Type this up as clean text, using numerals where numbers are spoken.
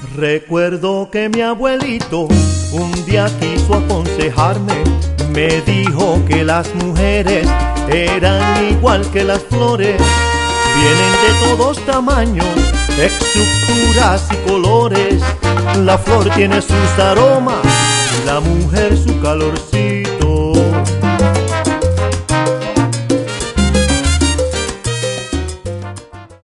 Recuerdo que mi abuelito un día quiso aconsejarme. Me dijo que las mujeres eran igual que las flores, vienen de todos tamaños, estructuras y colores. La flor tiene sus aromas, la mujer su calorcito.